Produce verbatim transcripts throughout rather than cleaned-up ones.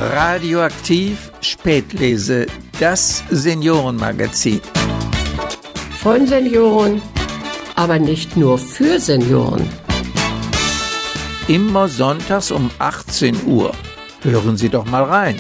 Radioaktiv Spätlese, das Seniorenmagazin. Von Senioren, aber nicht nur für Senioren. Immer sonntags um achtzehn Uhr. Hören Sie doch mal rein.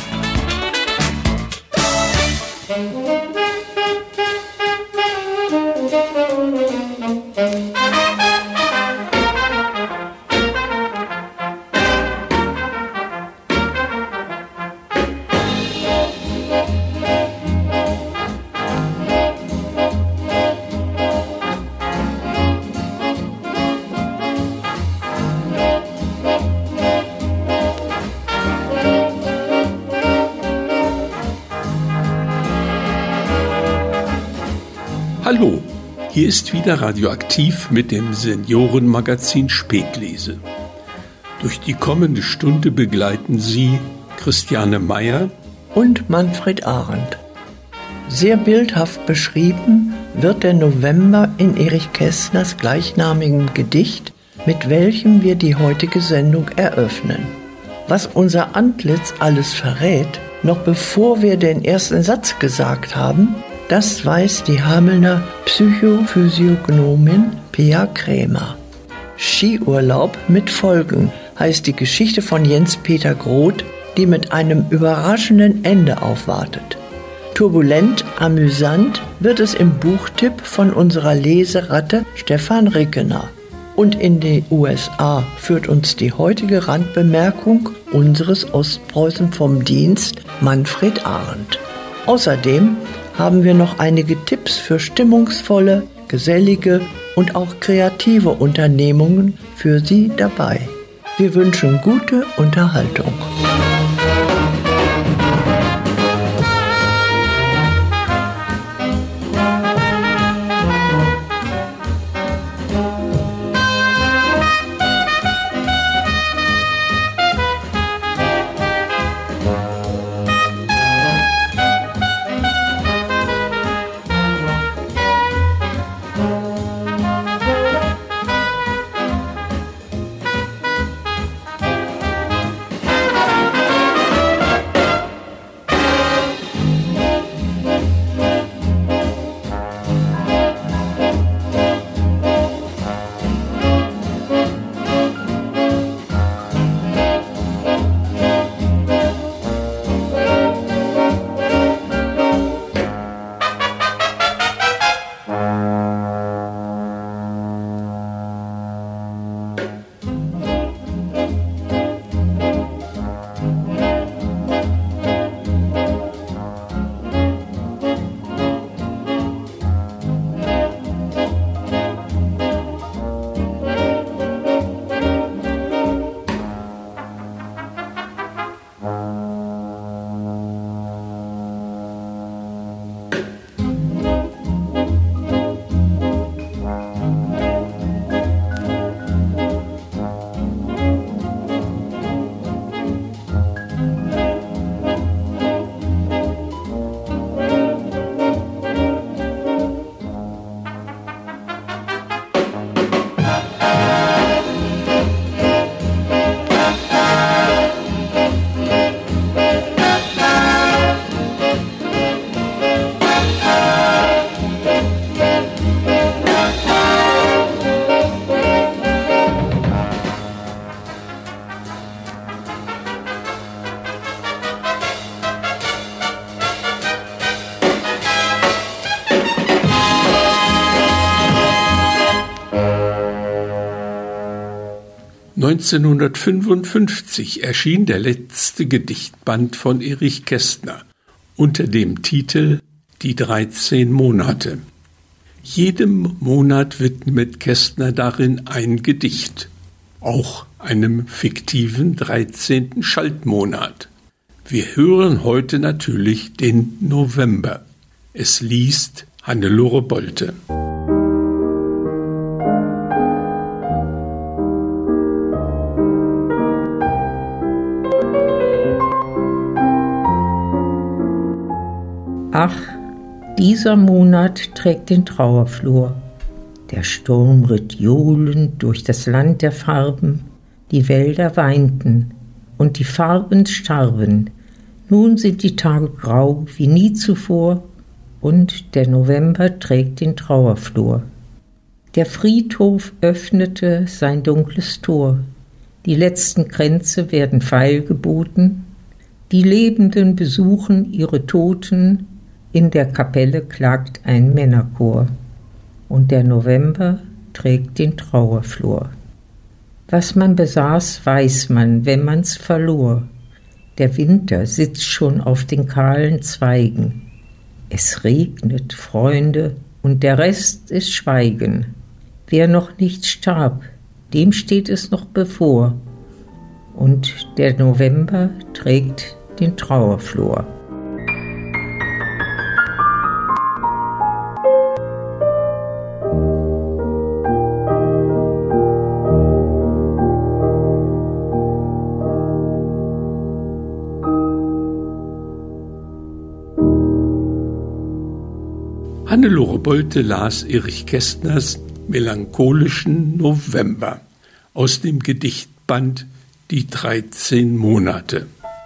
Hallo, hier ist wieder Radioaktiv mit dem Seniorenmagazin Spätlese. Durch die kommende Stunde begleiten Sie Christiane Meyer und Manfred Arendt. Sehr bildhaft beschrieben wird der November in Erich Kästners gleichnamigem Gedicht, mit welchem wir die heutige Sendung eröffnen. Was unser Antlitz alles verrät, noch bevor wir den ersten Satz gesagt haben, das weiß die Hamelner Psychophysiognomin Pia Krämer. Skiurlaub mit Folgen heißt die Geschichte von Jens-Peter Groth, die mit einem überraschenden Ende aufwartet. Turbulent, amüsant wird es im Buchtipp von unserer Leseratte Stefan Rickener. Und in die U S A führt uns die heutige Randbemerkung unseres Ostpreußen vom Dienst Manfred Arendt. Außerdem haben wir noch einige Tipps für stimmungsvolle, gesellige und auch kreative Unternehmungen für Sie dabei. Wir wünschen gute Unterhaltung. neunzehnhundertfünfundfünfzig erschien der letzte Gedichtband von Erich Kästner unter dem Titel Die dreizehn Monate. Jedem Monat widmet Kästner darin ein Gedicht, auch einem fiktiven dreizehnten Schaltmonat. Wir hören heute natürlich den November. Es liest Hannelore Bolte. Ach, dieser Monat trägt den Trauerflor. Der Sturm ritt johlend durch das Land der Farben, die Wälder weinten und die Farben starben, Nun sind die Tage grau wie nie zuvor und der November trägt den Trauerflor. Der Friedhof öffnete sein dunkles Tor. Die letzten Kränze werden feilgeboten. Die Lebenden besuchen ihre Toten. In der Kapelle klagt ein Männerchor. Und der November trägt den Trauerflor. Was man besaß, weiß man, wenn man's verlor. Der Winter sitzt schon auf den kahlen Zweigen. Es regnet, Freunde, und der Rest ist Schweigen. Wer noch nicht starb, dem steht es noch bevor. Und der November trägt den Trauerflor. Hannelore Bolte las Erich Kästners melancholischen November aus dem Gedichtband Die dreizehn Monate.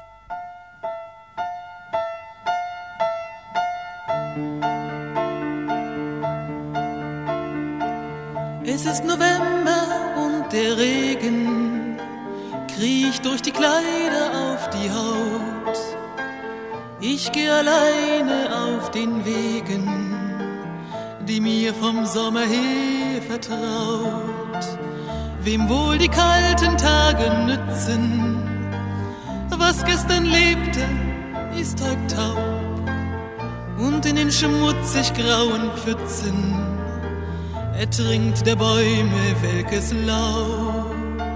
Es ist November und der Regen kriecht durch die Kleider auf die Haut. Ich gehe alleine auf den Wegen, die mir vom Sommer her vertraut. Wem wohl die kalten Tage nützen, was gestern lebte, ist heut taub. Und in den schmutzig grauen Pfützen ertrinkt der Bäume welkes Laub.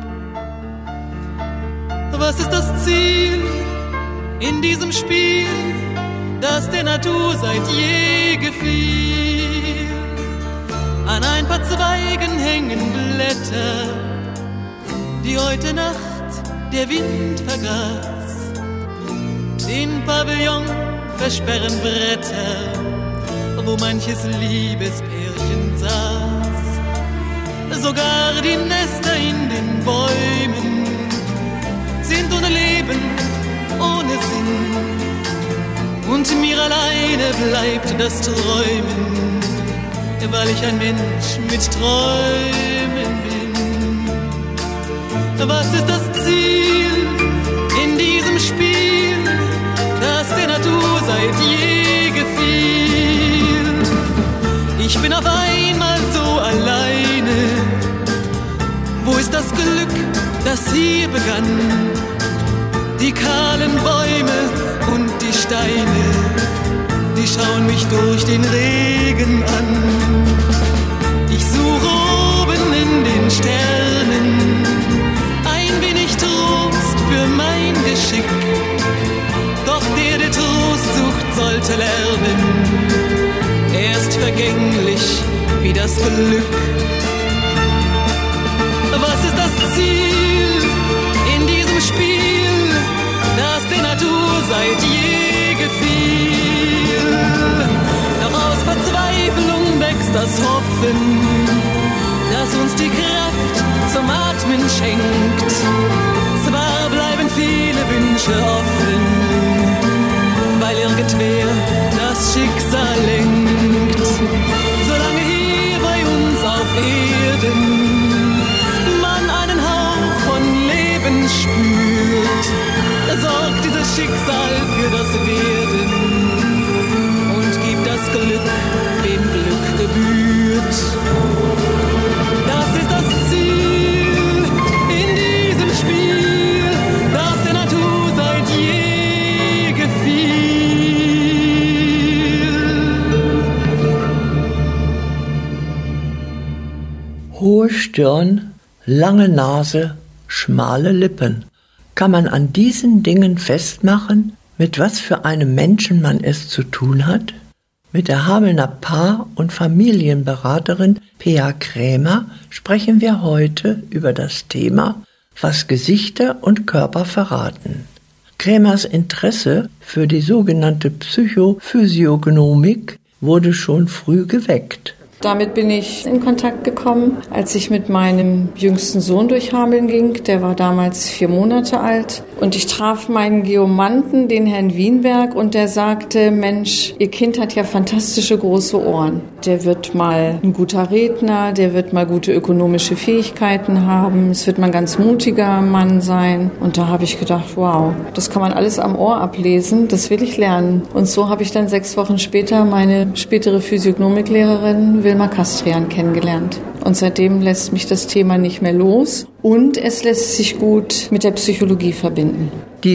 Was ist das Ziel in diesem Spiel, das der Natur seit je gefiel? An ein paar Zweigen hängen Blätter, die heute Nacht der Wind vergaß. Den Pavillon versperren Bretter, wo manches Liebespärchen saß. Sogar die Nester in den Bäumen sind ohne Leben, ohne Sinn. Und mir alleine bleibt das Träumen, weil ich ein Mensch mit Träumen bin. Was ist das Ziel in diesem Spiel, das der Natur seit je gefiel? Ich bin auf einmal so alleine. Wo ist das Glück, das hier begann? Die kahlen Bäume und die Steine, die schauen mich durch den Regen an. Ich suche oben in den Sternen ein wenig Trost für mein Geschick. Doch der, der Trost sucht, sollte lernen, er ist vergänglich wie das Glück. Was ist das Ziel in diesem Spiel, das der Natur seit je gefiel? Doch aus Verzweiflung wächst das Hoffen, das uns die Kraft zum Atmen schenkt. Zwar bleiben viele Wünsche offen, weil irgendwer das Schicksal lenkt. Solange hier bei uns auf Erden man einen Hauch von Leben spürt, sorgt dieses Schicksal für das Werden und gibt das Glück, wem Glück gebührt. Das ist das Ziel in diesem Spiel, das der Natur seit je gefiel. Hohe Stirn, lange Nase, schmale Lippen. Kann man an diesen Dingen festmachen, mit was für einem Menschen man es zu tun hat? Mit der Hamelner Paar- und Familienberaterin Pia Krämer sprechen wir heute über das Thema, was Gesichter und Körper verraten. Krämers Interesse für die sogenannte Psychophysiognomik wurde schon früh geweckt. Damit bin ich in Kontakt gekommen, als ich mit meinem jüngsten Sohn durch Hameln ging. Der war damals vier Monate alt Und ich traf meinen Geomanten, den Herrn Wienberg, und der sagte, Mensch, Ihr Kind hat ja fantastische große Ohren. Der wird mal ein guter Redner, der wird mal gute ökonomische Fähigkeiten haben, es wird mal ein ganz mutiger Mann sein. Und da habe ich gedacht, wow, das kann man alles am Ohr ablesen, das will ich lernen. Und so habe ich dann sechs Wochen später meine spätere Physiognomiklehrerin Wilma Kastrian kennengelernt. Und seitdem lässt mich das Thema nicht mehr los und es lässt sich gut mit der Psychologie verbinden. Die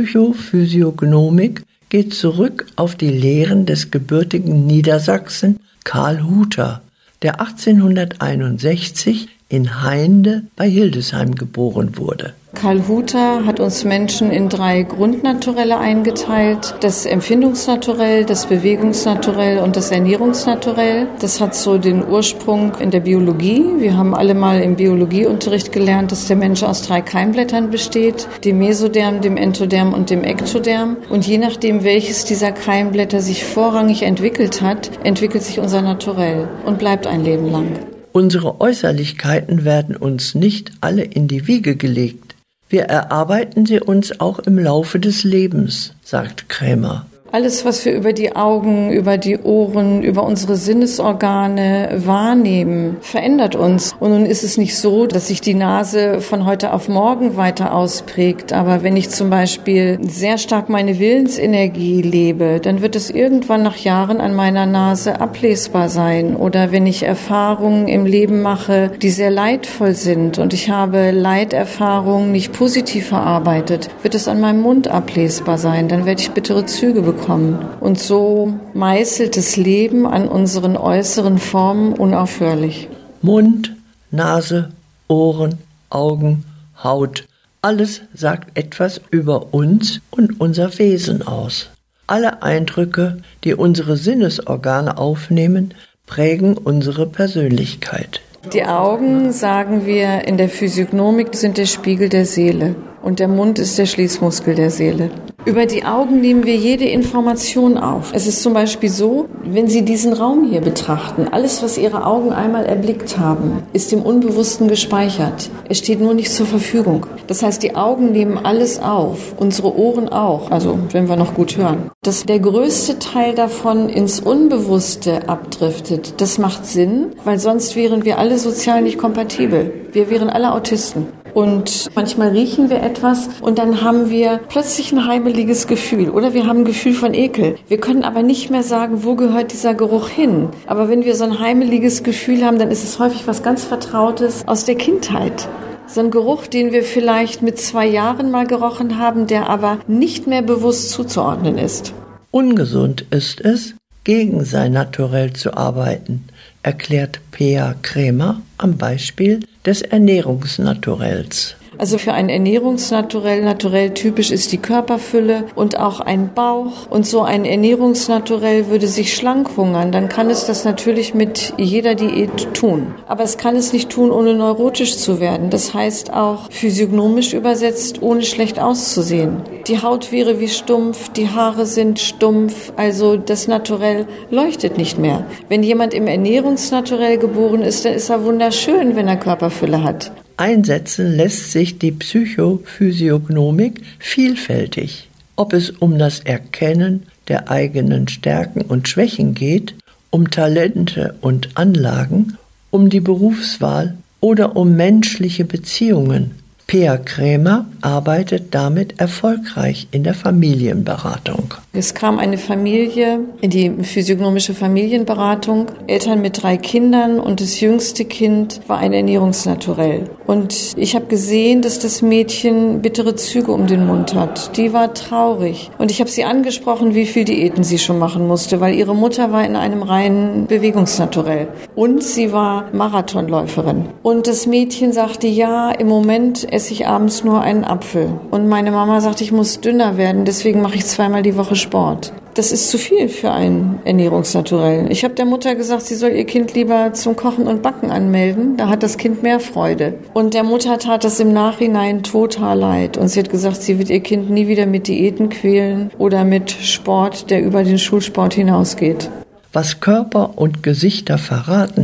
Psychophysiognomik geht zurück auf die Lehren des gebürtigen Niedersachsen Karl Huter, der achtzehnhunderteinundsechzig in Hainde bei Hildesheim geboren wurde. Karl Huter hat uns Menschen in drei Grundnaturelle eingeteilt. Das Empfindungsnaturell, das Bewegungsnaturell und das Ernährungsnaturell. Das hat so den Ursprung in der Biologie. Wir haben alle mal im Biologieunterricht gelernt, dass der Mensch aus drei Keimblättern besteht. Dem Mesoderm, dem Entoderm und dem Ektoderm. Und je nachdem, welches dieser Keimblätter sich vorrangig entwickelt hat, entwickelt sich unser Naturell und bleibt ein Leben lang. Unsere Äußerlichkeiten werden uns nicht alle in die Wiege gelegt. Wir erarbeiten sie uns auch im Laufe des Lebens, sagt Krämer. Alles, was wir über die Augen, über die Ohren, über unsere Sinnesorgane wahrnehmen, verändert uns. Und nun ist es nicht so, dass sich die Nase von heute auf morgen weiter ausprägt. Aber wenn ich zum Beispiel sehr stark meine Willensenergie lebe, dann wird es irgendwann nach Jahren an meiner Nase ablesbar sein. Oder wenn ich Erfahrungen im Leben mache, die sehr leidvoll sind und ich habe Leiterfahrungen nicht positiv verarbeitet, wird es an meinem Mund ablesbar sein. Dann werde ich bittere Züge bekommen. Und so meißelt das Leben an unseren äußeren Formen unaufhörlich. Mund, Nase, Ohren, Augen, Haut, alles sagt etwas über uns und unser Wesen aus. Alle Eindrücke, die unsere Sinnesorgane aufnehmen, prägen unsere Persönlichkeit. Die Augen, sagen wir in der Physiognomik, sind der Spiegel der Seele und der Mund ist der Schließmuskel der Seele. Über die Augen nehmen wir jede Information auf. Es ist zum Beispiel so, wenn Sie diesen Raum hier betrachten, alles, was Ihre Augen einmal erblickt haben, ist im Unbewussten gespeichert. Es steht nur nicht zur Verfügung. Das heißt, die Augen nehmen alles auf, unsere Ohren auch, also wenn wir noch gut hören. Dass der größte Teil davon ins Unbewusste abdriftet, das macht Sinn, weil sonst wären wir alle sozial nicht kompatibel. Wir wären alle Autisten. Und manchmal riechen wir etwas und dann haben wir plötzlich ein heimeliges Gefühl oder wir haben ein Gefühl von Ekel. Wir können aber nicht mehr sagen, wo gehört dieser Geruch hin. Aber wenn wir so ein heimeliges Gefühl haben, dann ist es häufig was ganz Vertrautes aus der Kindheit. So ein Geruch, den wir vielleicht mit zwei Jahren mal gerochen haben, der aber nicht mehr bewusst zuzuordnen ist. Ungesund ist es, gegen sein Naturell zu arbeiten, erklärt Peer Krämer am Beispiel des Ernährungsnaturells. Also für ein Ernährungsnaturell, naturell typisch ist die Körperfülle und auch ein Bauch. Und so ein Ernährungsnaturell würde sich schlank hungern, dann kann es das natürlich mit jeder Diät tun. Aber es kann es nicht tun, ohne neurotisch zu werden. Das heißt auch physiognomisch übersetzt, ohne schlecht auszusehen. Die Haut wäre wie stumpf, die Haare sind stumpf, also das Naturell leuchtet nicht mehr. Wenn jemand im Ernährungsnaturell geboren ist, dann ist er wunderschön, wenn er Körperfülle hat. Einsetzen lässt sich die Psychophysiognomik vielfältig. Ob es um das Erkennen der eigenen Stärken und Schwächen geht, um Talente und Anlagen, um die Berufswahl oder um menschliche Beziehungen. Peer Krämer arbeitet damit erfolgreich in der Familienberatung. Es kam eine Familie in die physiognomische Familienberatung, Eltern mit drei Kindern und das jüngste Kind war ein Ernährungsnaturell. Und ich habe gesehen, dass das Mädchen bittere Züge um den Mund hat. Die war traurig. Und ich habe sie angesprochen, wie viel Diäten sie schon machen musste, weil ihre Mutter war in einem reinen Bewegungsnaturell. Und sie war Marathonläuferin. Und das Mädchen sagte, ja, im Moment esse ich abends nur einen Apfel. Und meine Mama sagte, ich muss dünner werden, deswegen mache ich zweimal die Woche Sport. Das ist zu viel für ein Ernährungsnaturell. Ich habe der Mutter gesagt, sie soll ihr Kind lieber zum Kochen und Backen anmelden. Da hat das Kind mehr Freude. Und der Mutter tat das im Nachhinein total leid. Und sie hat gesagt, sie wird ihr Kind nie wieder mit Diäten quälen oder mit Sport, der über den Schulsport hinausgeht. Was Körper und Gesichter verraten,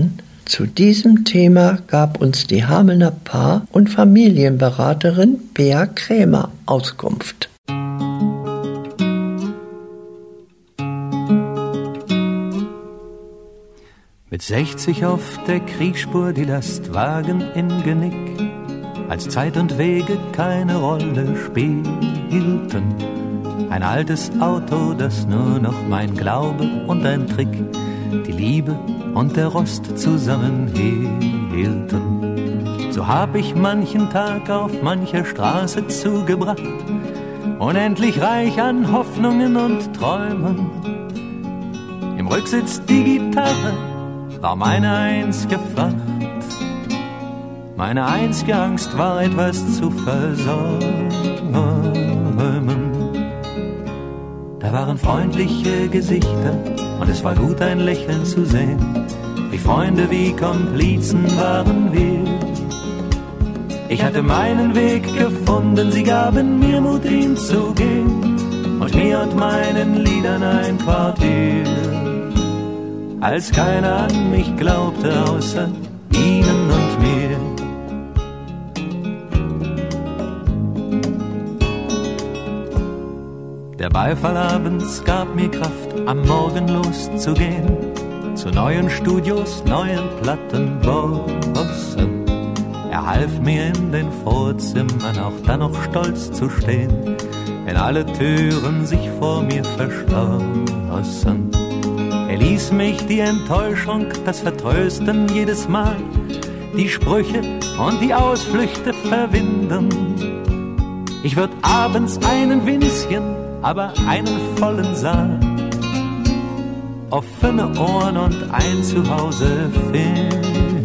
Zu diesem Thema gab uns die Hamelner Paar- und Familienberaterin Bea Krämer Auskunft. Mit sechzig auf der Kriegsspur die Lastwagen im Genick, als Zeit und Wege keine Rolle spielten. Ein altes Auto, das nur noch mein Glaube und ein Trick, die Liebe und der Rost zusammenhielten. So hab ich manchen Tag auf mancher Straße zugebracht, unendlich reich an Hoffnungen und Träumen. Im Rücksitz die Gitarre war meine einzige Fracht. Meine einzige Angst war, etwas zu versäumen. Da waren freundliche Gesichter und es war gut, ein Lächeln zu sehen. Wie Freunde, wie Komplizen waren wir. Ich hatte meinen Weg gefunden, sie gaben mir Mut, ihn zu gehen, und mir und meinen Liedern ein Quartier. Als keiner an mich glaubte, außer ihnen und mir. Der Beifall abends gab mir Kraft, am Morgen loszugehen, zu neuen Studios, neuen Plattenbossen. Er half mir in den Vorzimmern auch dann noch stolz zu stehen, wenn alle Türen sich vor mir verschlossen. Er ließ mich die Enttäuschung, das Vertrösten jedes Mal, die Sprüche und die Ausflüchte verwinden. Ich würd abends einen Winzchen, aber einen vollen Saal, offene Ohren und ein Zuhause finden.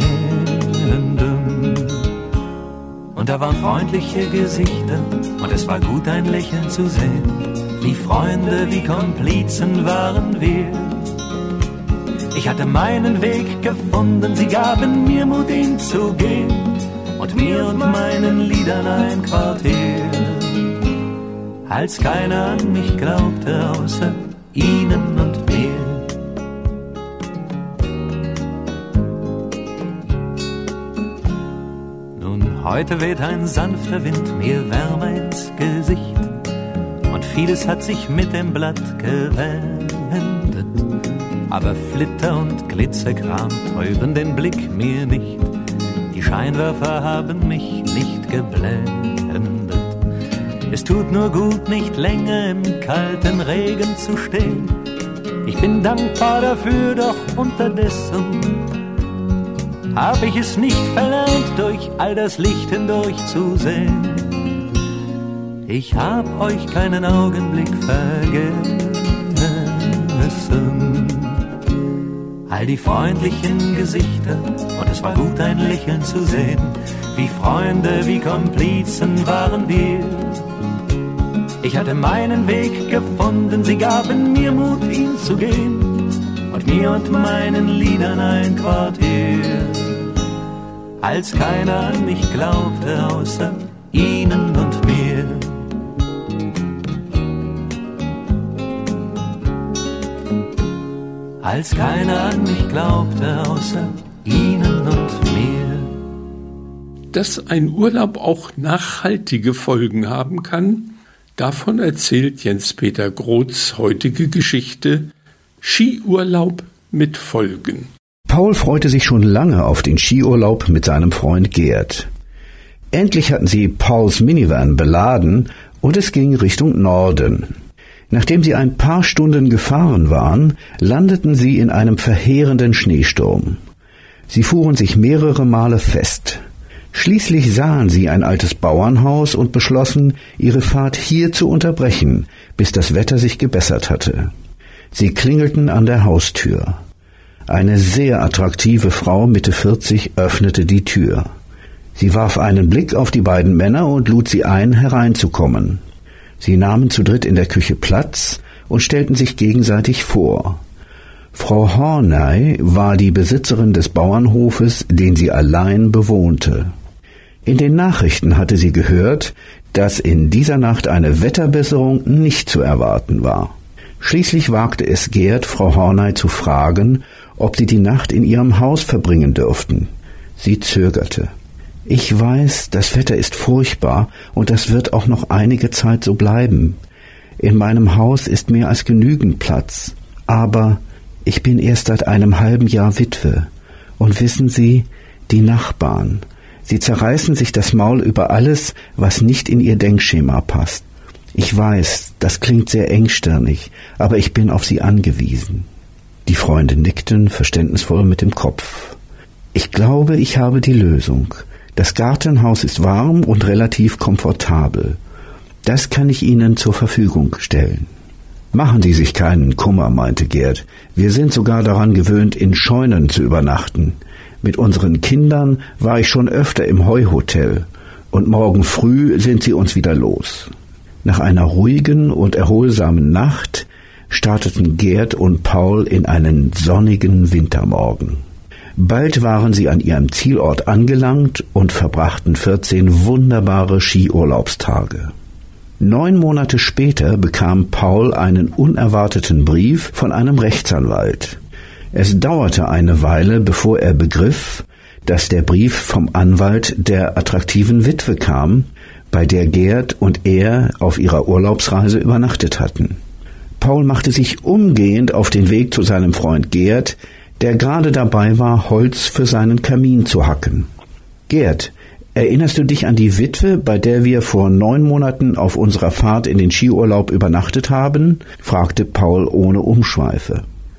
Und da waren freundliche Gesichter und es war gut, ein Lächeln zu sehen. Wie Freunde, wie Komplizen waren wir. Ich hatte meinen Weg gefunden, sie gaben mir Mut, ihn zu gehen, und mir und meinen Liedern ein Quartier. Als keiner an mich glaubte, außer ihnen und mir. Nun, heute weht ein sanfter Wind mir wärmer ins Gesicht, und vieles hat sich mit dem Blatt gewendet. Aber Flitter und Glitzerkram trüben den Blick mir nicht, die Scheinwerfer haben mich nicht geblendet. Es tut nur gut, nicht länger im kalten Regen zu stehen. Ich bin dankbar dafür, doch unterdessen hab ich es nicht verlernt, durch all das Licht hindurch zu sehen. Ich hab euch keinen Augenblick vergessen. All die freundlichen Gesichter, und es war gut, ein Lächeln zu sehen. Wie Freunde, wie Komplizen waren wir. Ich hatte meinen Weg gefunden, sie gaben mir Mut, ihn zu gehen, und mir und meinen Liedern ein Quartier. Als keiner an mich glaubte, außer ihnen und mir. Als keiner an mich glaubte, außer ihnen und mir. Dass ein Urlaub auch nachhaltige Folgen haben kann, davon erzählt Jens-Peter Groths heutige Geschichte Skiurlaub mit Folgen. Paul freute sich schon lange auf den Skiurlaub mit seinem Freund Gerd. Endlich hatten sie Pauls Minivan beladen und es ging Richtung Norden. Nachdem sie ein paar Stunden gefahren waren, landeten sie in einem verheerenden Schneesturm. Sie fuhren sich mehrere Male fest. Schließlich sahen sie ein altes Bauernhaus und beschlossen, ihre Fahrt hier zu unterbrechen, bis das Wetter sich gebessert hatte. Sie klingelten an der Haustür. Eine sehr attraktive Frau Mitte vierzig öffnete die Tür. Sie warf einen Blick auf die beiden Männer und lud sie ein, hereinzukommen. Sie nahmen zu dritt in der Küche Platz und stellten sich gegenseitig vor. Frau Horney war die Besitzerin des Bauernhofes, den sie allein bewohnte. In den Nachrichten hatte sie gehört, dass in dieser Nacht eine Wetterbesserung nicht zu erwarten war. Schließlich wagte es Gerd, Frau Horney zu fragen, ob sie die Nacht in ihrem Haus verbringen dürften. Sie zögerte. »Ich weiß, das Wetter ist furchtbar und das wird auch noch einige Zeit so bleiben. In meinem Haus ist mehr als genügend Platz, aber ich bin erst seit einem halben Jahr Witwe. Und wissen Sie, die Nachbarn, sie zerreißen sich das Maul über alles, was nicht in ihr Denkschema passt. Ich weiß, das klingt sehr engstirnig, aber ich bin auf sie angewiesen.« Die Freunde nickten verständnisvoll mit dem Kopf. »Ich glaube, ich habe die Lösung. Das Gartenhaus ist warm und relativ komfortabel. Das kann ich Ihnen zur Verfügung stellen.« »Machen Sie sich keinen Kummer«, meinte Gerd. »Wir sind sogar daran gewöhnt, in Scheunen zu übernachten. Mit unseren Kindern war ich schon öfter im Heuhotel, und morgen früh sind sie uns wieder los.« Nach einer ruhigen und erholsamen Nacht starteten Gerd und Paul in einen sonnigen Wintermorgen. Bald waren sie an ihrem Zielort angelangt und verbrachten vierzehn wunderbare Skiurlaubstage. Neun Monate später bekam Paul einen unerwarteten Brief von einem Rechtsanwalt. Es dauerte eine Weile, bevor er begriff, dass der Brief vom Anwalt der attraktiven Witwe kam, bei der Gerd und er auf ihrer Urlaubsreise übernachtet hatten. Paul machte sich umgehend auf den Weg zu seinem Freund Gerd, der gerade dabei war, Holz für seinen Kamin zu hacken. »Gerd, erinnerst du dich an die Witwe, bei der wir vor neun Monaten auf unserer Fahrt in den Skiurlaub übernachtet haben?« fragte Paul ohne Umschweife.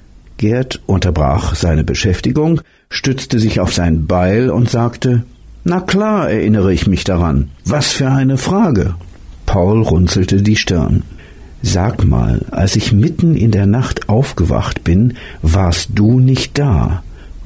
Gerd unterbrach seine Beschäftigung, stützte sich auf sein Beil und sagte, »Na klar erinnere ich mich daran. Was für eine Frage!« Paul runzelte die Stirn. »Sag mal, als ich mitten in der Nacht aufgewacht bin, warst du nicht da.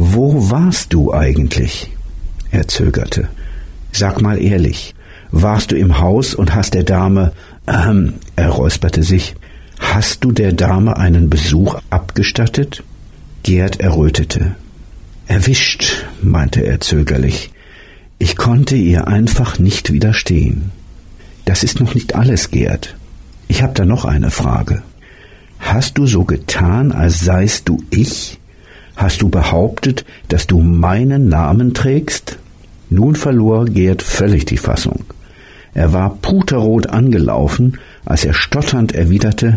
Wo warst du eigentlich?« Er zögerte. »Sag mal ehrlich, warst du im Haus und hast der Dame, ähm, er räusperte sich, hast du der Dame einen Besuch abgestattet?« Gerd errötete. »Erwischt«, meinte er zögerlich. »Ich konnte ihr einfach nicht widerstehen.« »Das ist noch nicht alles, Gerd. Ich habe da noch eine Frage. Hast du so getan, als seist du ich? Hast du behauptet, dass du meinen Namen trägst?« Nun verlor Gerd völlig die Fassung. Er war puterrot angelaufen, als er stotternd erwiderte,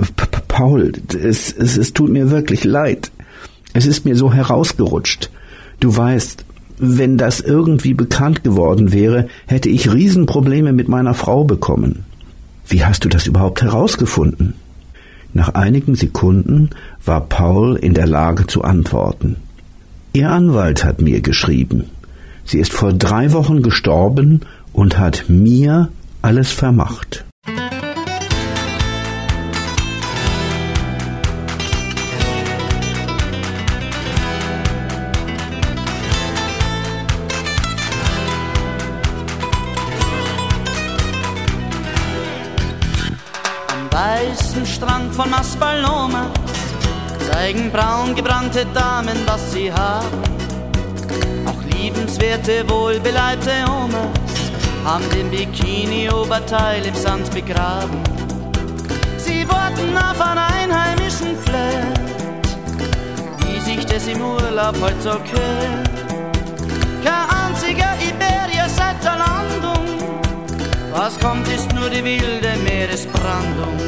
»Paul, es, es, es tut mir wirklich leid. Es ist mir so herausgerutscht. Du weißt, wenn das irgendwie bekannt geworden wäre, hätte ich Riesenprobleme mit meiner Frau bekommen.« »Wie hast du das überhaupt herausgefunden?« Nach einigen Sekunden war Paul in der Lage zu antworten. »Ihr Anwalt hat mir geschrieben. Sie ist vor drei Wochen gestorben und hat mir alles vermacht.« Weißen Strand von Maspalomas zeigen braun gebrannte Damen, was sie haben. Auch liebenswerte, wohlbeleibte Omas haben den Bikini-Oberteil im Sand begraben. Sie warten auf einen einheimischen Flirt, wie sich das im Urlaub heute so gehört. Kein einziger Iberier seit der Landung, was kommt, ist nur die wilde Meeresbrandung.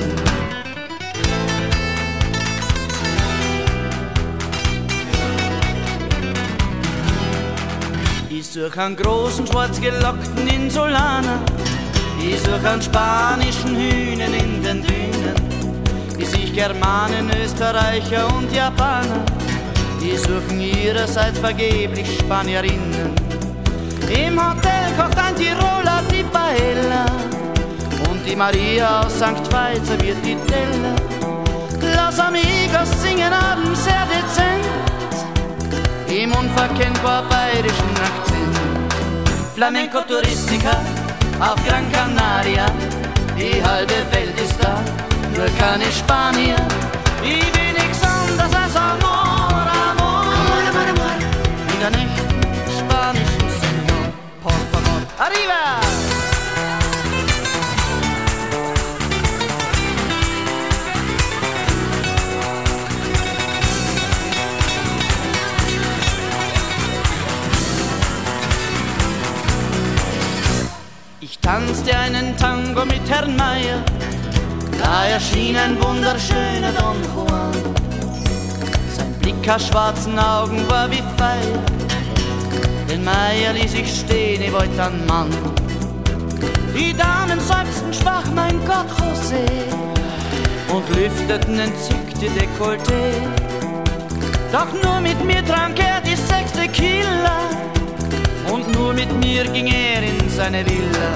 Ich such einen großen, schwarzgelockten Insulaner, ich such einen spanischen Hühnen in den Dünen, wie sich Germanen, Österreicher und Japaner, die suchen ihrerseits vergeblich Spanierinnen. Im Hotel kocht ein Tiroler die Paella und die Maria aus Sankt Veit serviert die Teller. Los Amigos singen abends sehr dezent im unverkennbar bayerischen Akzent. Flamenco Touristica auf Gran Canaria, die halbe Welt ist da, nur keine Spanier. Wie wenig anders als Amor, Amor, Amor, Amor, in der Nacht spanischen Senor, por favor, arriba! Ich tanzte einen Tango mit Herrn Meier, da erschien ein wunderschöner Don Juan. Sein Blick aus schwarzen Augen war wie Feuer, den Meier ließ ich stehen, ich wollte ein Mann. Die Damen seufzten schwach, mein Gott, José, und lüfteten entzückte Dekolleté. Doch nur mit mir trank er die sechste Killer und nur mit mir ging er in seine Villa.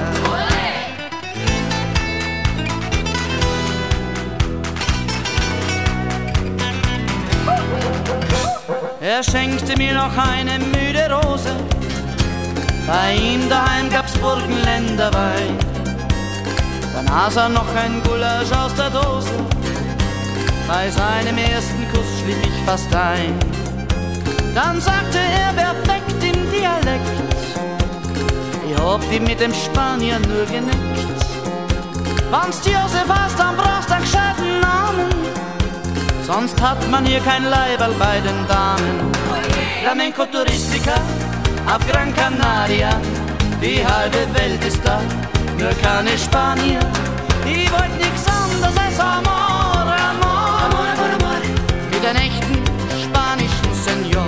Er schenkte mir noch eine müde Rose, bei ihm daheim gab's Burgenländerwein. Dann aß er noch ein Gulasch aus der Dose, bei seinem ersten Kuss schlief ich fast ein. Dann sagte er perfekt im Dialekt, ich hab die mit dem Spanier nur geneckt. Wenn's die Josef hast, dann brauchst du einen gescheiten Namen, sonst hat man hier kein Leiberl bei den Damen. Flamenco Touristica auf Gran Canaria, die halbe Welt ist da, nur keine Spanier. Ich wollt nix anderes als Amor, Amor, Amor, Amor, Amor, mit einem echten spanischen Senor.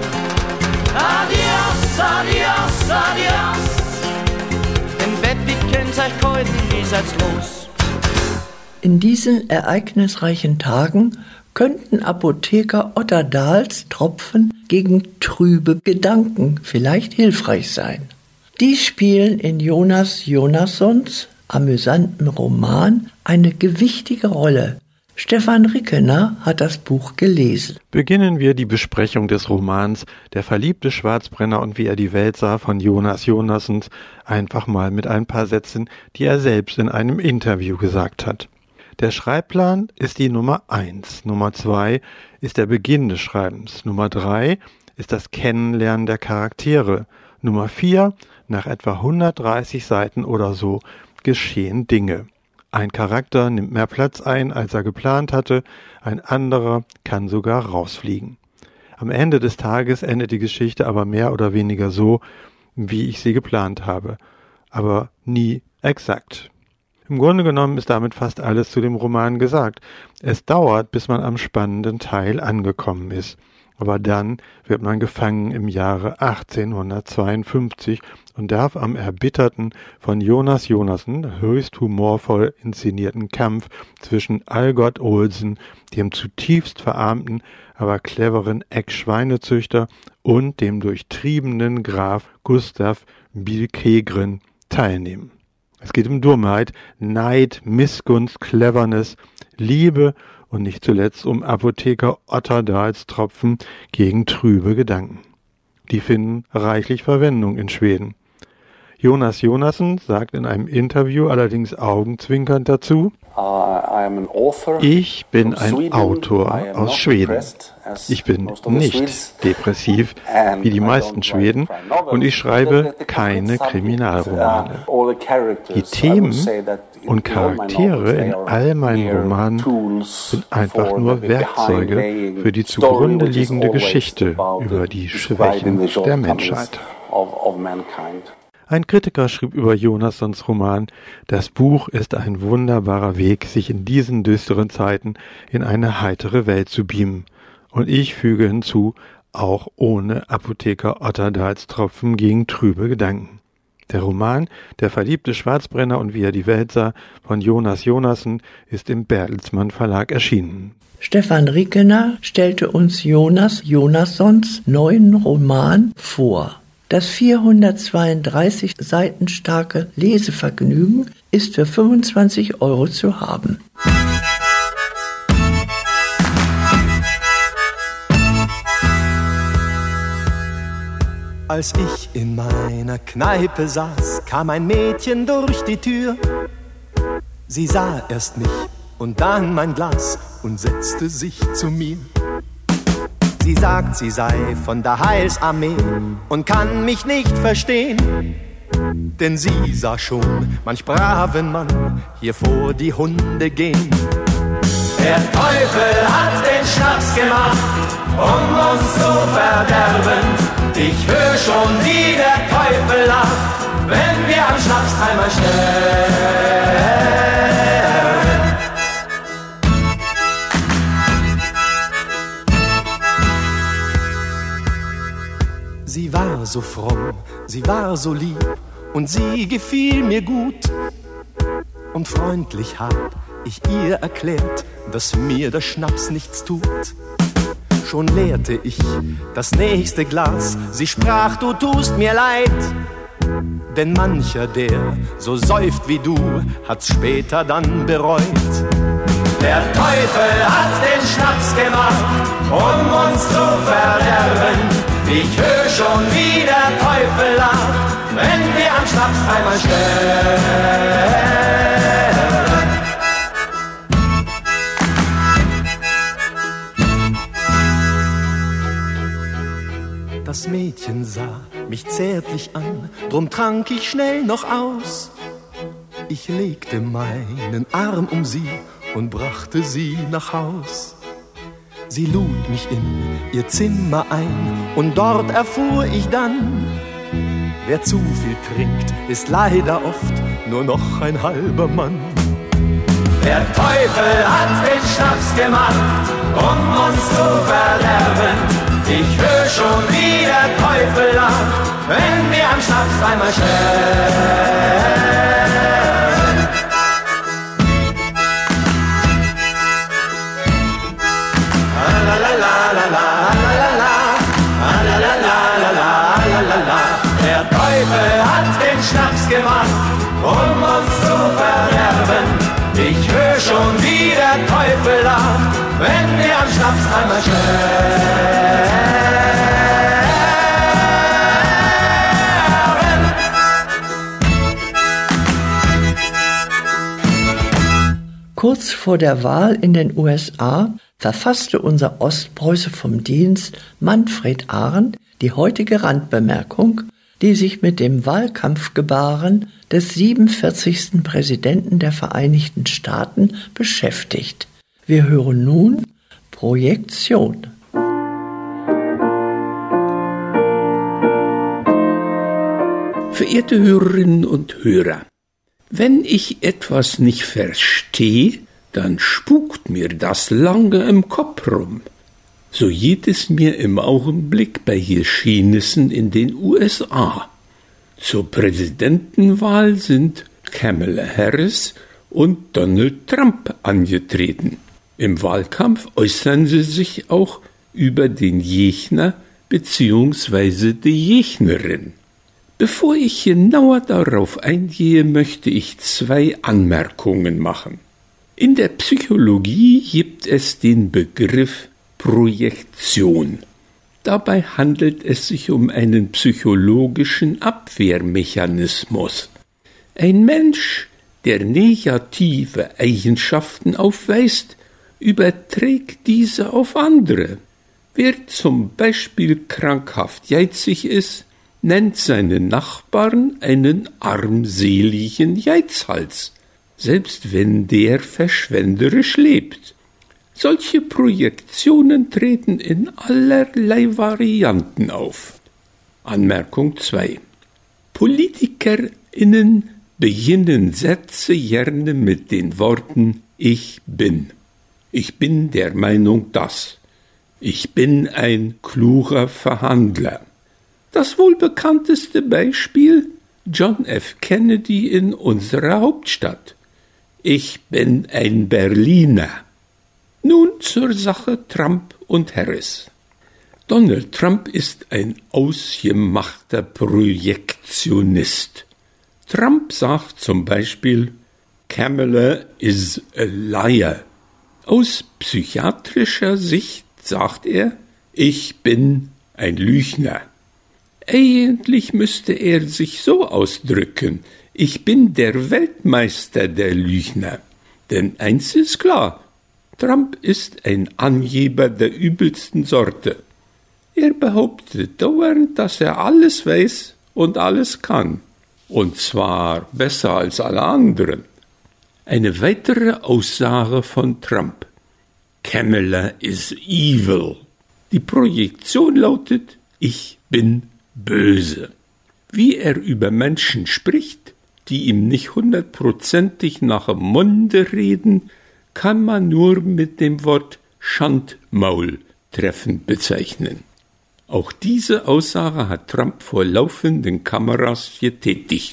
Adios, adios, adios, im Bett wie könnt's euch käuten, wie seid's los. In diesen ereignisreichen Tagen könnten Apotheker Otterdahls Tropfen gegen trübe Gedanken vielleicht hilfreich sein. Die spielen in Jonas Jonassons amüsanten Roman eine gewichtige Rolle. Stefan Rickener hat das Buch gelesen. Beginnen wir die Besprechung des Romans Der verliebte Schwarzbrenner und wie er die Welt sah von Jonas Jonassons einfach mal mit ein paar Sätzen, die er selbst in einem Interview gesagt hat. Der Schreibplan ist die Nummer eins, Nummer zwei ist der Beginn des Schreibens, Nummer drei ist das Kennenlernen der Charaktere, Nummer vier, nach etwa hundertdreißig Seiten oder so, geschehen Dinge. Ein Charakter nimmt mehr Platz ein, als er geplant hatte, ein anderer kann sogar rausfliegen. Am Ende des Tages endet die Geschichte aber mehr oder weniger so, wie ich sie geplant habe, aber nie exakt. Im Grunde genommen ist damit fast alles zu dem Roman gesagt. Es dauert, bis man am spannenden Teil angekommen ist. Aber dann wird man gefangen im Jahre achtzehnhundertzweiundfünfzig und darf am erbitterten, von Jonas Jonassen höchst humorvoll inszenierten Kampf zwischen Algot Olsen, dem zutiefst verarmten, aber cleveren Ex-Schweinezüchter, und dem durchtriebenen Graf Gustav Bilkegren teilnehmen. Es geht um Dummheit, Neid, Missgunst, Cleverness, Liebe und nicht zuletzt um Apotheker Otterdahls Tropfen gegen trübe Gedanken. Die finden reichlich Verwendung in Schweden. Jonas Jonassen sagt in einem Interview allerdings augenzwinkernd dazu: Ich bin ein Autor aus Schweden. Ich bin nicht depressiv wie die meisten Schweden und ich schreibe keine Kriminalromane. Die Themen und Charaktere in all meinen Romanen sind einfach nur Werkzeuge für die zugrunde liegende Geschichte über die Schwächen der Menschheit. Ein Kritiker schrieb über Jonassons Roman: Das Buch ist ein wunderbarer Weg, sich in diesen düsteren Zeiten in eine heitere Welt zu beamen. Und ich füge hinzu, auch ohne Apotheker Otterdahls Tropfen gegen trübe Gedanken. Der Roman Der verliebte Schwarzbrenner und wie er die Welt sah von Jonas Jonassen ist im Bertelsmann Verlag erschienen. Stefan Rickener stellte uns Jonas Jonassons neuen Roman vor. Das vierhundertzweiunddreißig Seiten starke Lesevergnügen ist für fünfundzwanzig Euro zu haben. Als ich in meiner Kneipe saß, kam ein Mädchen durch die Tür. Sie sah erst mich und dann mein Glas und setzte sich zu mir. Sie sagt, sie sei von der Heilsarmee und kann mich nicht verstehen. Denn sie sah schon manch braven Mann hier vor die Hunde gehen. Der Teufel hat den Schnaps gemacht, um uns zu verderben. Ich hör schon, wie der Teufel lacht, wenn wir am Schnaps einmal sterben. Sie war so fromm, sie war so lieb und sie gefiel mir gut. Und freundlich hab ich ihr erklärt, dass mir der Schnaps nichts tut. Schon leerte ich das nächste Glas, sie sprach, du tust mir leid. Denn mancher, der so säuft wie du, hat's später dann bereut. Der Teufel hat den Schnaps gemacht, um uns zu verderben. Ich hör schon, wie der Teufel lacht, wenn wir am Schnaps einmal sterben. Das Mädchen sah mich zärtlich an, drum trank ich schnell noch aus. Ich legte meinen Arm um sie und brachte sie nach Haus. Sie lud mich in ihr Zimmer ein und dort erfuhr ich dann, wer zu viel trinkt, ist leider oft nur noch ein halber Mann. Der Teufel hat den Schnaps gemacht, um uns zu verderben. Ich hör schon, wie der Teufel lacht, wenn wir am Schnaps einmal sterben. Der Teufel hat den Schnaps gemacht, um uns zu verderben. Ich hör schon, wie der Teufel lacht, wenn wir am Schnaps einmal sterben. Kurz vor der Wahl in den U S A verfasste unser Ostpreuße vom Dienst Manfred Arndt die heutige Randbemerkung, die sich mit dem Wahlkampfgebaren des siebenundvierzigsten Präsidenten der Vereinigten Staaten beschäftigt. Wir hören nun Projektion. Verehrte Hörerinnen und Hörer, wenn ich etwas nicht verstehe, dann spukt mir das lange im Kopf rum. So geht es mir im Augenblick bei Geschehnissen in den U S A. Zur Präsidentenwahl sind Kamala Harris und Donald Trump angetreten. Im Wahlkampf äußern sie sich auch über den Gegner bzw. die Gegnerin. Bevor ich genauer darauf eingehe, möchte ich zwei Anmerkungen machen. In der Psychologie gibt es den Begriff Projektion. Dabei handelt es sich um einen psychologischen Abwehrmechanismus. Ein Mensch, der negative Eigenschaften aufweist, überträgt diese auf andere. Wer zum Beispiel krankhaft geizig ist, nennt seinen Nachbarn einen armseligen Geizhals, selbst wenn der verschwenderisch lebt. Solche Projektionen treten in allerlei Varianten auf. Anmerkung zwei. PolitikerInnen beginnen Sätze gerne mit den Worten Ich bin. Ich bin der Meinung, dass. Ich bin ein kluger Verhandler. Das wohl bekannteste Beispiel John F. Kennedy in unserer Hauptstadt. Ich bin ein Berliner. Nun zur Sache Trump und Harris. Donald Trump ist ein ausgemachter Projektionist. Trump sagt zum Beispiel, Kamala is a liar. Aus psychiatrischer Sicht sagt er, ich bin ein Lügner. Eigentlich müsste er sich so ausdrücken, ich bin der Weltmeister der Lügner. Denn eins ist klar, Trump ist ein Angeber der übelsten Sorte. Er behauptet dauernd, dass er alles weiß und alles kann. Und zwar besser als alle anderen. Eine weitere Aussage von Trump. Kamala is evil. Die Projektion lautet, ich bin böse. Wie er über Menschen spricht, die ihm nicht hundertprozentig nach dem Munde reden, kann man nur mit dem Wort Schandmaul treffend bezeichnen. Auch diese Aussage hat Trump vor laufenden Kameras getätigt.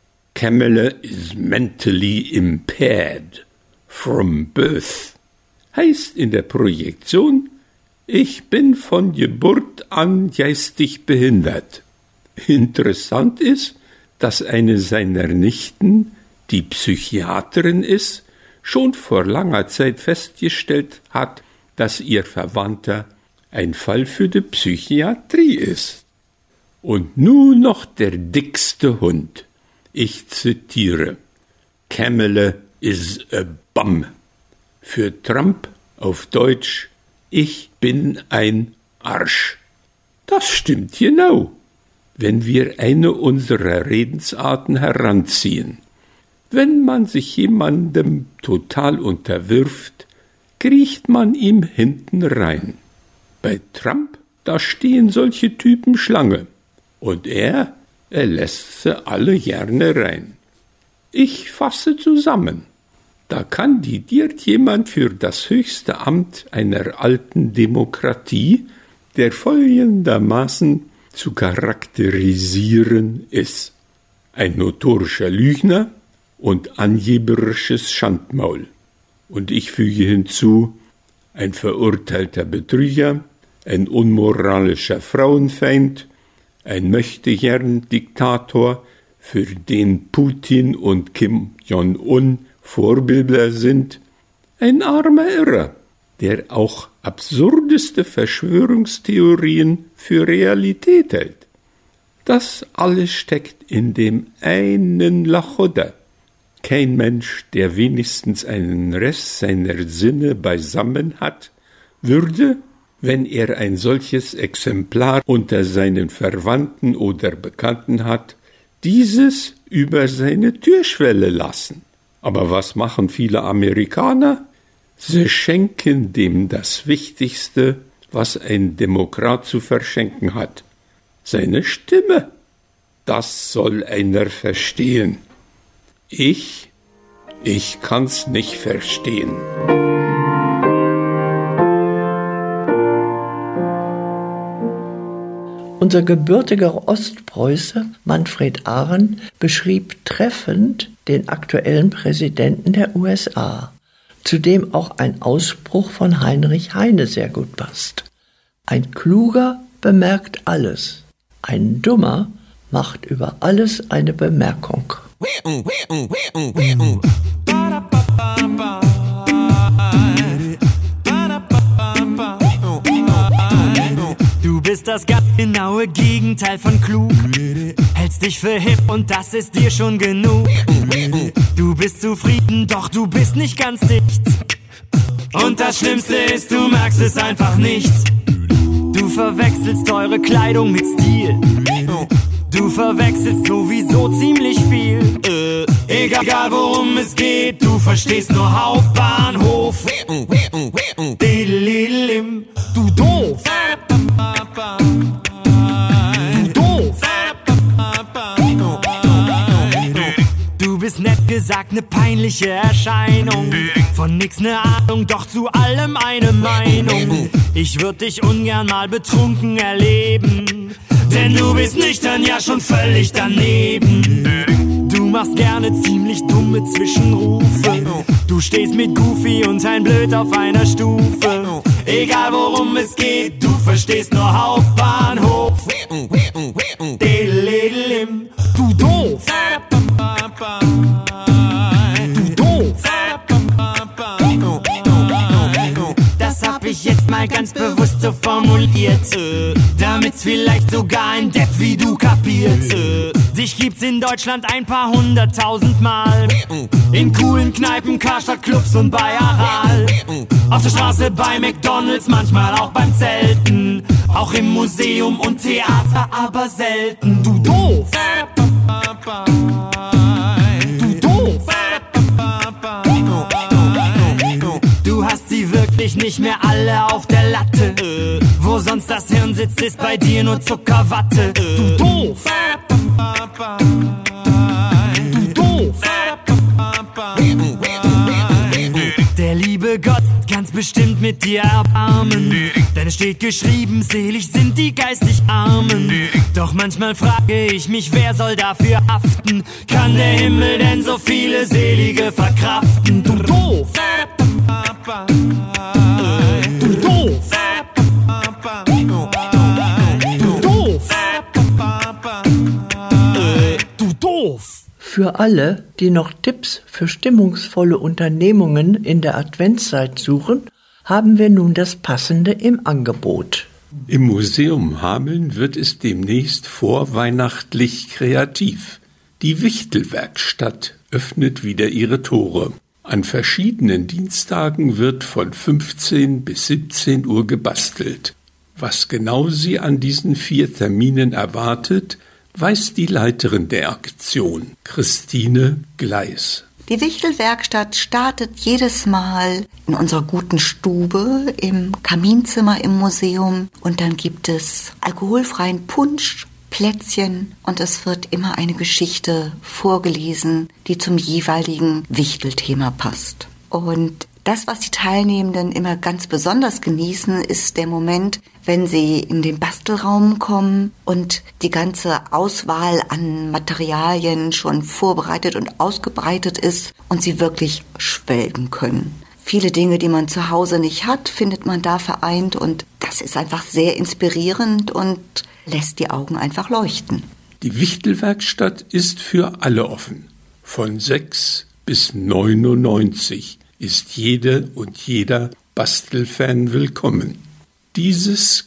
Kamala is mentally impaired from birth. Heißt in der Projektion, ich bin von Geburt an geistig behindert. Interessant ist, dass eine seiner Nichten, die Psychiaterin ist, schon vor langer Zeit festgestellt hat, dass ihr Verwandter ein Fall für die Psychiatrie ist. Und nun noch der dickste Hund. Ich zitiere: Kamala is a bum. Für Trump auf Deutsch: Ich bin ein Arsch. Das stimmt genau. Wenn wir eine unserer Redensarten heranziehen. Wenn man sich jemandem total unterwirft, kriecht man ihm hinten rein. Bei Trump, da stehen solche Typen Schlange. Und er, er lässt sie alle gerne rein. Ich fasse zusammen. Da kandidiert jemand für das höchste Amt einer alten Demokratie, der folgendermaßen zu charakterisieren ist: ein notorischer Lügner und angeberisches Schandmaul. Und ich füge hinzu, ein verurteilter Betrüger, ein unmoralischer Frauenfeind, ein Möchtegern-Diktator, für den Putin und Kim Jong-un Vorbilder sind, ein armer Irrer, der auch absurdeste Verschwörungstheorien für Realität hält. Das alles steckt in dem einen Lachoda. Kein Mensch, der wenigstens einen Rest seiner Sinne beisammen hat, würde, wenn er ein solches Exemplar unter seinen Verwandten oder Bekannten hat, dieses über seine Türschwelle lassen. Aber was machen viele Amerikaner? Sie schenken dem das Wichtigste, was ein Demokrat zu verschenken hat: seine Stimme. Das soll einer verstehen. Ich, ich kann's nicht verstehen. Unser gebürtiger Ostpreuße Manfred Arndt beschrieb treffend den aktuellen Präsidenten der U S A, zu dem auch ein Ausspruch von Heinrich Heine sehr gut passt. Ein Kluger bemerkt alles, ein Dummer macht über alles eine Bemerkung. Du bist das ganz genaue Gegenteil von klug. Hältst dich für hip und das ist dir schon genug. Du bist zufrieden, doch du bist nicht ganz dicht. Und das Schlimmste ist, du merkst es einfach nicht. Du verwechselst teure Kleidung mit Stil. Du verwechselst sowieso ziemlich viel. Äh, egal worum es geht, du verstehst nur Hauptbahnhof. Diddelidim, du doof. Du doof. Du bist nett gesagt ne peinliche Erscheinung. Von nix ne Ahnung, doch zu allem eine Meinung. Ich würd dich ungern mal betrunken erleben, denn du bist nüchtern ja schon völlig daneben. Du machst gerne ziemlich dumme Zwischenrufe. Du stehst mit Goofy und ein Blöd auf einer Stufe. Egal worum es geht, du verstehst nur Hauptbahnhof. Diddelidim, du doof. Du doof. Das hab ich jetzt mal ganz bewusst so formuliert, äh, damit's vielleicht sogar ein Depp wie du kapiert. Äh, dich gibt's in Deutschland ein paar hunderttausend Mal. In coolen Kneipen, Karstadt-Clubs und bei Aral. Auf der Straße, bei McDonalds, manchmal auch beim Zelten. Auch im Museum und Theater, aber selten. Du doof! Du doof! Du hast sie wirklich nicht mehr alle auf der Latte. Äh, wo sonst das Hirn sitzt, ist bei dir nur Zuckerwatte. Äh, du doof! Du doof! Der liebe Gott ganz bestimmt mit dir erbarmen, denn es steht geschrieben, selig sind die geistig Armen. Doch manchmal frage ich mich, wer soll dafür haften? Kann der Himmel denn so viele Selige verkraften? Du doof! Du doof! Du doof! Du doof! Für alle, die noch Tipps für stimmungsvolle Unternehmungen in der Adventszeit suchen, haben wir nun das Passende im Angebot. Im Museum Hameln wird es demnächst vorweihnachtlich kreativ. Die Wichtelwerkstatt öffnet wieder ihre Tore. An verschiedenen Dienstagen wird von fünfzehn bis siebzehn Uhr gebastelt. Was genau Sie an diesen vier Terminen erwartet, weiß die Leiterin der Aktion, Christine Gleis. Die Wichtelwerkstatt startet jedes Mal in unserer guten Stube im Kaminzimmer im Museum und dann gibt es alkoholfreien Punsch, Plätzchen und es wird immer eine Geschichte vorgelesen, die zum jeweiligen Wichtelthema passt. Und das, was die Teilnehmenden immer ganz besonders genießen, ist der Moment, wenn sie in den Bastelraum kommen und die ganze Auswahl an Materialien schon vorbereitet und ausgebreitet ist und sie wirklich schwelgen können. Viele Dinge, die man zu Hause nicht hat, findet man da vereint und das ist einfach sehr inspirierend und lässt die Augen einfach leuchten. Die Wichtelwerkstatt ist für alle offen. Von sechs bis neunundneunzig ist jede und jeder Bastelfan willkommen. Dieses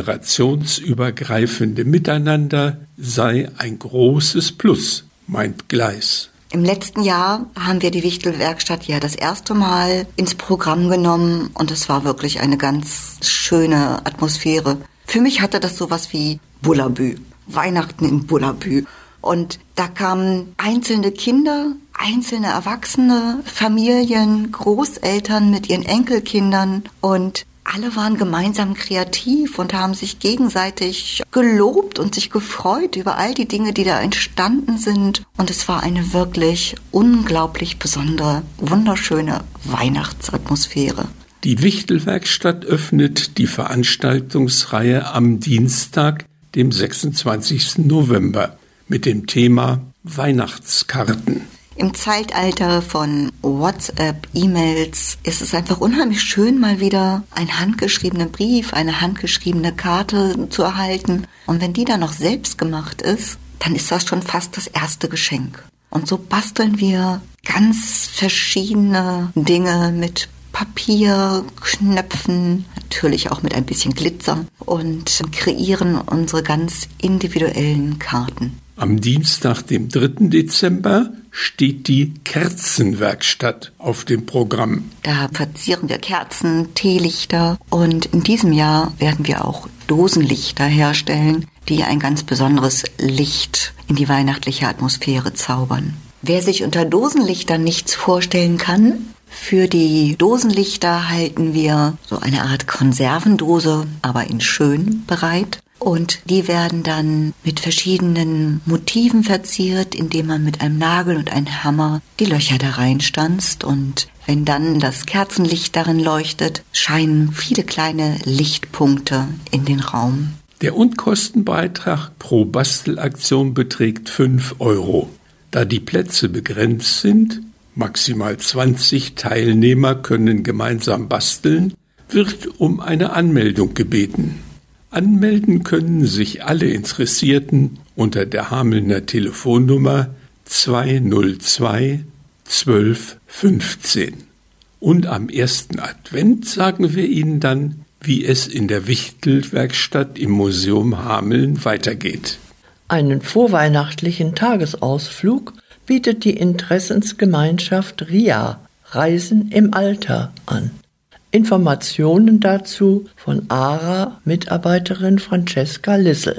generationsübergreifende Miteinander sei ein großes Plus, meint Gleis. Im letzten Jahr haben wir die Wichtelwerkstatt ja das erste Mal ins Programm genommen und es war wirklich eine ganz schöne Atmosphäre. Für mich hatte das sowas wie Bullabü, Weihnachten in Bullabü. Und da kamen einzelne Kinder, einzelne Erwachsene, Familien, Großeltern mit ihren Enkelkindern und alle waren gemeinsam kreativ und haben sich gegenseitig gelobt und sich gefreut über all die Dinge, die da entstanden sind. Und es war eine wirklich unglaublich besondere, wunderschöne Weihnachtsatmosphäre. Die Wichtelwerkstatt öffnet die Veranstaltungsreihe am Dienstag, dem sechsundzwanzigsten November, mit dem Thema Weihnachtskarten. Im Zeitalter von WhatsApp, E-Mails ist es einfach unheimlich schön, mal wieder einen handgeschriebenen Brief, eine handgeschriebene Karte zu erhalten. Und wenn die dann noch selbst gemacht ist, dann ist das schon fast das erste Geschenk. Und so basteln wir ganz verschiedene Dinge mit Papier, Knöpfen, natürlich auch mit ein bisschen Glitzer und kreieren unsere ganz individuellen Karten. Am Dienstag, dem dritten Dezember, steht die Kerzenwerkstatt auf dem Programm. Da verzieren wir Kerzen, Teelichter und in diesem Jahr werden wir auch Dosenlichter herstellen, die ein ganz besonderes Licht in die weihnachtliche Atmosphäre zaubern. Wer sich unter Dosenlichtern nichts vorstellen kann, für die Dosenlichter halten wir so eine Art Konservendose, aber in schön bereit. Und die werden dann mit verschiedenen Motiven verziert, indem man mit einem Nagel und einem Hammer die Löcher da reinstanzt. Und wenn dann das Kerzenlicht darin leuchtet, scheinen viele kleine Lichtpunkte in den Raum. Der Unkostenbeitrag pro Bastelaktion beträgt fünf Euro. Da die Plätze begrenzt sind, maximal zwanzig Teilnehmer können gemeinsam basteln, wird um eine Anmeldung gebeten. Anmelden können sich alle Interessierten unter der Hamelner Telefonnummer zwei null zwei zwölf fünfzehn. Und am ersten Advent sagen wir Ihnen dann, wie es in der Wichtelwerkstatt im Museum Hameln weitergeht. Einen vorweihnachtlichen Tagesausflug bietet die Interessensgemeinschaft R I A, Reisen im Alter, an. Informationen dazu von A R A-Mitarbeiterin Francesca Lissel.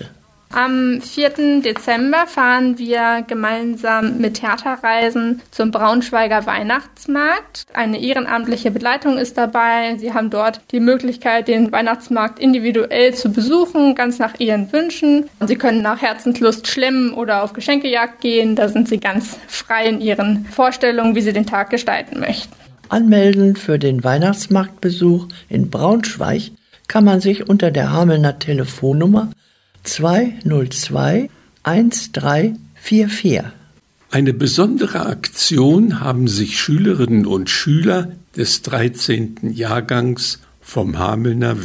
Am vierten Dezember fahren wir gemeinsam mit Hertha Reisen zum Braunschweiger Weihnachtsmarkt. Eine ehrenamtliche Begleitung ist dabei. Sie haben dort die Möglichkeit, den Weihnachtsmarkt individuell zu besuchen, ganz nach ihren Wünschen. Sie können nach Herzenslust schlemmen oder auf Geschenkejagd gehen. Da sind sie ganz frei in ihren Vorstellungen, wie sie den Tag gestalten möchten. Anmelden für den Weihnachtsmarktbesuch in Braunschweig kann man sich unter der Hamelner Telefonnummer zwei null zwei eins drei vier vier. Eine besondere Aktion haben sich Schülerinnen und Schüler des dreizehnten Jahrgangs vom Hamelner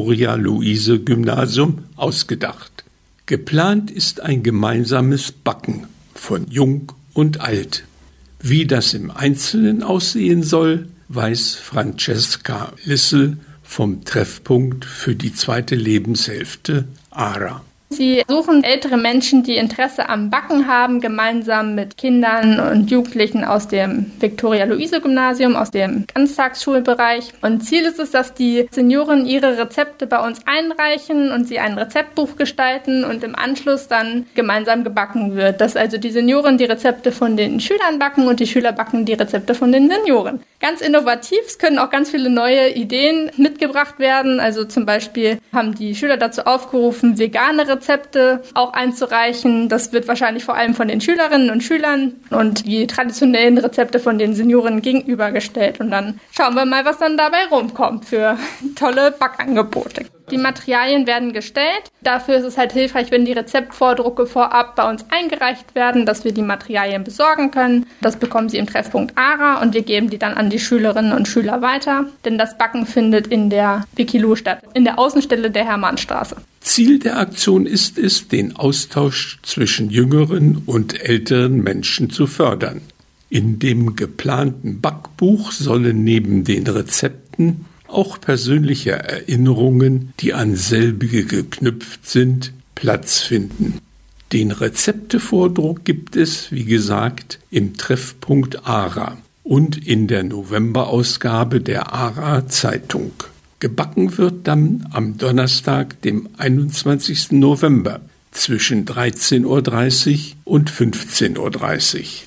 Viktoria-Luise-Gymnasium ausgedacht. Geplant ist ein gemeinsames Backen von Jung und Alt. Wie das im Einzelnen aussehen soll, weiß Francesca Lissel vom Treffpunkt für die zweite Lebenshälfte ARA. Sie suchen ältere Menschen, die Interesse am Backen haben, gemeinsam mit Kindern und Jugendlichen aus dem Viktoria-Luise-Gymnasium, aus dem Ganztagsschulbereich. Und Ziel ist es, dass die Senioren ihre Rezepte bei uns einreichen und sie ein Rezeptbuch gestalten und im Anschluss dann gemeinsam gebacken wird. Dass also die Senioren die Rezepte von den Schülern backen und die Schüler backen die Rezepte von den Senioren. Ganz innovativ, es können auch ganz viele neue Ideen mitgebracht werden. Also zum Beispiel haben die Schüler dazu aufgerufen, vegane Rezepte Rezepte auch einzureichen. Das wird wahrscheinlich vor allem von den Schülerinnen und Schülern und die traditionellen Rezepte von den Senioren gegenübergestellt. Und dann schauen wir mal, was dann dabei rumkommt für tolle Backangebote. Die Materialien werden gestellt. Dafür ist es halt hilfreich, wenn die Rezeptvordrucke vorab bei uns eingereicht werden, dass wir die Materialien besorgen können. Das bekommen sie im Treffpunkt ARA und wir geben die dann an die Schülerinnen und Schüler weiter. Denn das Backen findet in der Wikilu statt, in der Außenstelle der Hermannstraße. Ziel der Aktion ist es, den Austausch zwischen jüngeren und älteren Menschen zu fördern. In dem geplanten Backbuch sollen neben den Rezepten auch persönliche Erinnerungen, die an selbige geknüpft sind, Platz finden. Den Rezeptevordruck gibt es, wie gesagt, im Treffpunkt ARA und in der Novemberausgabe der ARA-Zeitung. Gebacken wird dann am Donnerstag, dem einundzwanzigsten November, zwischen dreizehn Uhr dreißig und fünfzehn Uhr dreißig.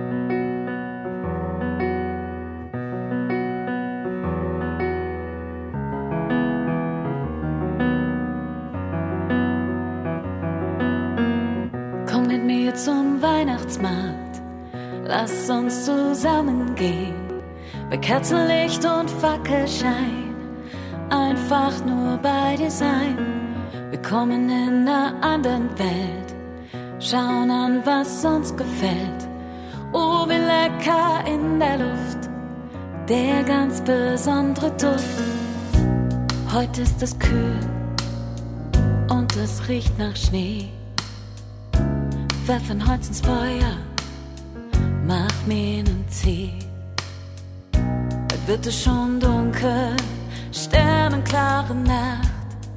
Komm mit mir zum Weihnachtsmarkt, lass uns zusammen gehen, bei Kerzenlicht und Fackelschein. Einfach nur bei dir sein. Wir kommen in einer anderen Welt, schauen an, was uns gefällt. Oh, wie lecker in der Luft, der ganz besondere Duft. Heute ist es kühl und es riecht nach Schnee. Werfen Holz ins Feuer, mach mir einen Tee. Bald wird es schon dunkel, sternenklare Nacht.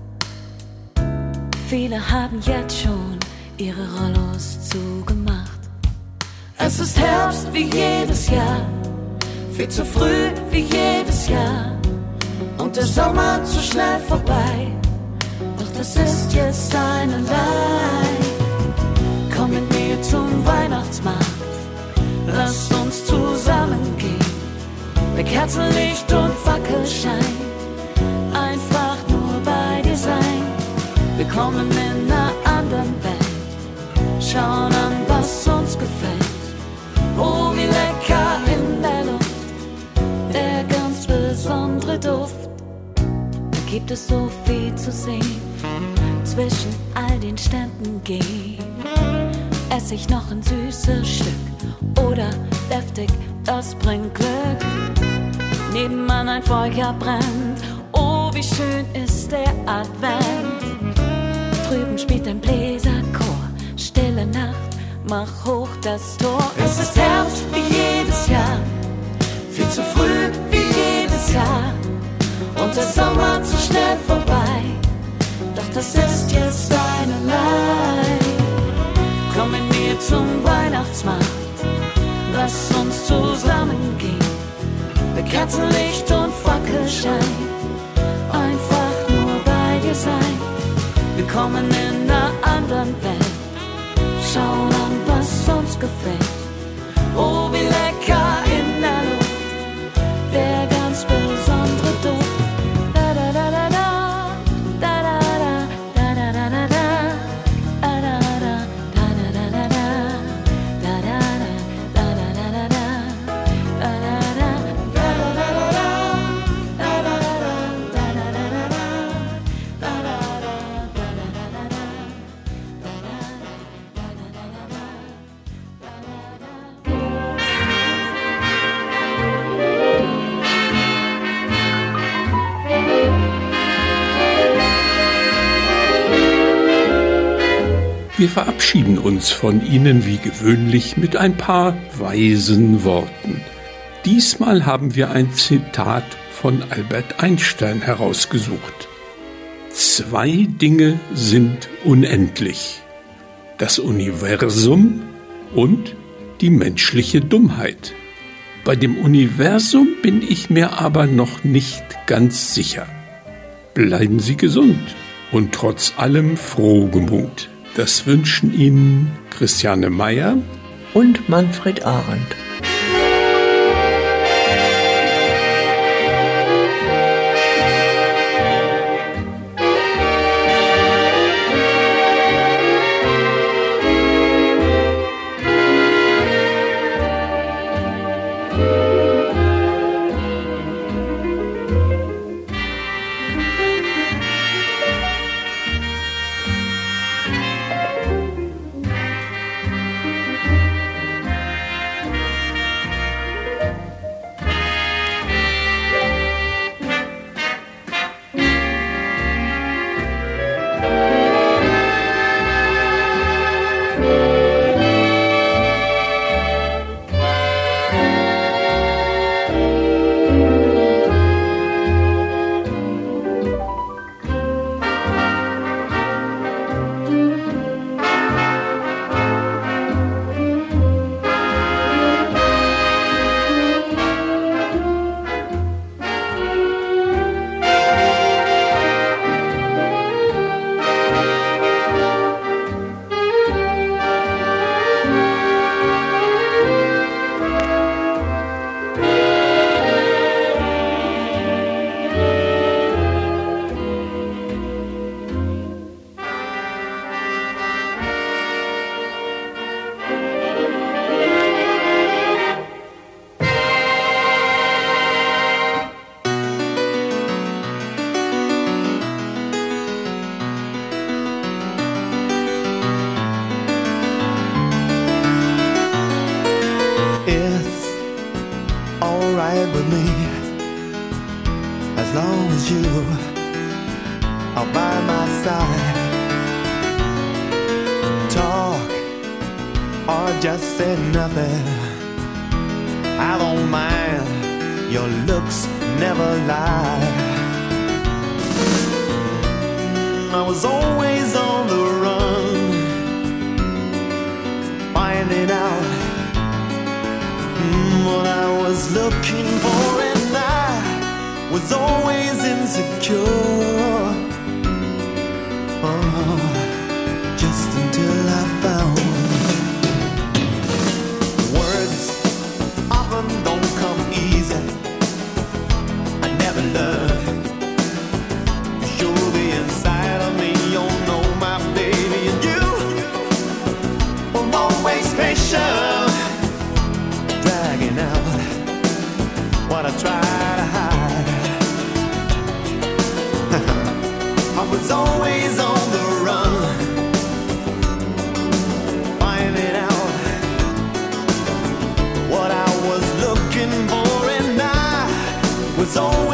Viele haben jetzt schon ihre Rollos zugemacht. Es ist Herbst wie jedes Jahr, viel zu früh wie jedes Jahr. Und der Sommer zu schnell vorbei, doch das ist jetzt einerlei. Komm mit mir zum Weihnachtsmarkt, lass uns zusammen gehen, bei Kerzenlicht und Fackelschein. Einfach nur bei dir sein. Wir kommen in einer anderen Welt, schauen an, was uns gefällt. Oh, wie lecker in der Luft, der ganz besondere Duft. Da gibt es so viel zu sehen, zwischen all den Ständen gehen. Ess ich noch ein süßes Stück oder deftig, das bringt Glück. Nebenan ein Feuer brennt, oh, wie schön ist der Advent. Drüben spielt ein Bläserchor, stille Nacht, mach hoch das Tor. Es ist Herbst wie jedes Jahr, viel zu früh wie jedes Jahr. Und der Sommer zu schnell vorbei, doch das ist jetzt einerlei. Komm mit mir zum Weihnachtsmarkt, lass uns zusammen gehen, bei Kerzenlicht und Fackelschein. Einfach nur bei dir sein. Wir kommen in einer anderen anderen Welt. Schauen an, was uns gefällt. Oh, wie lecker in der Luft, der ganz besondere Duft. Da da da da da, da da da, da da da da da, da da da, da da da da, da da da da, da da da Wir verabschieden uns von Ihnen wie gewöhnlich mit ein paar weisen Worten. Diesmal haben wir ein Zitat von Albert Einstein herausgesucht. Zwei Dinge sind unendlich: das Universum und die menschliche Dummheit. Bei dem Universum bin ich mir aber noch nicht ganz sicher. Bleiben Sie gesund und trotz allem frohgemut. Das wünschen Ihnen Christiane Meyer und Manfred Arendt. With me, as long as you are by my side. Talk or just say nothing, I don't mind, your looks never lie. I was always on the run, finding out what I was looking for, and I was always insecure. Oh, just until I found words often don't come easy. I never learned to show the inside of me. You know my baby, and you were always patient, dragging out what I try to hide. I was always on the run, finding out what I was looking for, and I was always